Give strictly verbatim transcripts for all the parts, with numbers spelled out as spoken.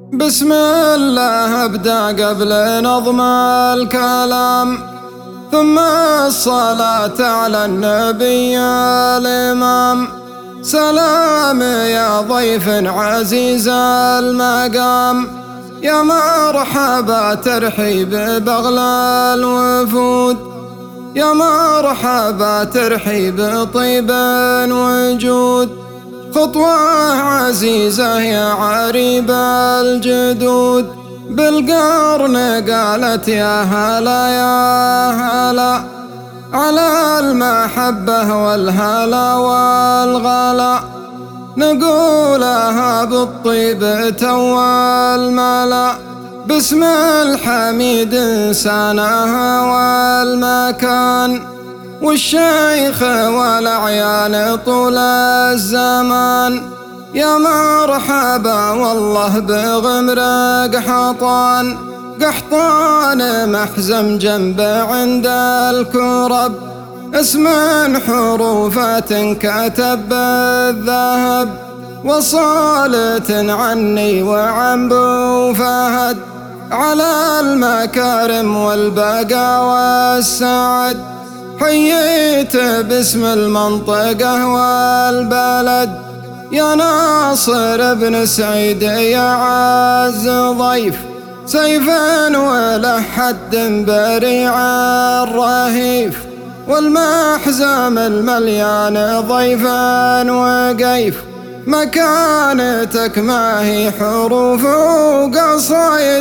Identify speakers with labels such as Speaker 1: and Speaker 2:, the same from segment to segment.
Speaker 1: بسم الله ابدأ قبل نظم الكلام، ثم الصلاة على النبي الإمام. سلام يا ضيف عزيز المقام، يا مرحبا ترحيب بغل الوفود، يا مرحبا ترحيب طيب وجود. خطوة عزيزة يا عريب الجدود، بالقرن قالت يا هلا يا هلا، على المحبة والهلا والغلا. نقولها بالطيب تو الملا، باسم الحميد إنسانها والمكان، والشيخ والأعيان طول الزمان. يا مرحبا والله بغمر قحطان، قحطان محزم جنب عند الكرب، اسم حروفات كتب بالذهب، وصالة عني وعن بو فهد، على المكارم والبقا والسعد. حييت باسم المنطقة والبلد، يا ناصر بن سعيد يا عز ضيف، سيف وله حد بريع الرهيف، والمحزم المليان ضيفا وقيف. مكانتك ما هي حروف وقصايد،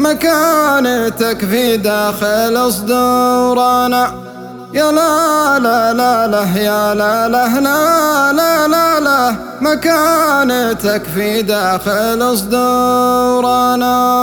Speaker 1: مكانتك في داخل صدورنا. يا لا لا لا لا يا لا لا لا لا لا لا، مكانتك في داخل صدورنا.